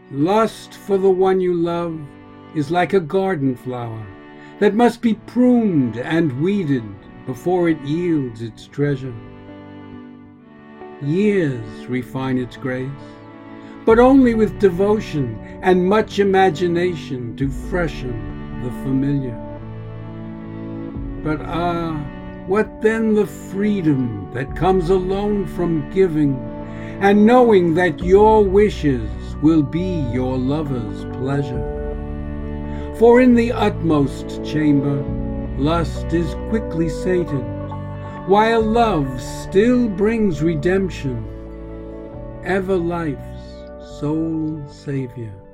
Lust for the one you love is like a garden flower that must be pruned and weeded before it yields its treasure. Years refine its grace, but only with devotion and much imagination to freshen the familiar. But what then the freedom that comes alone from giving, and knowing that your wishes will be your lover's pleasure. For in the utmost chamber, lust is quickly sated, while love still brings redemption, ever life's sole Savior.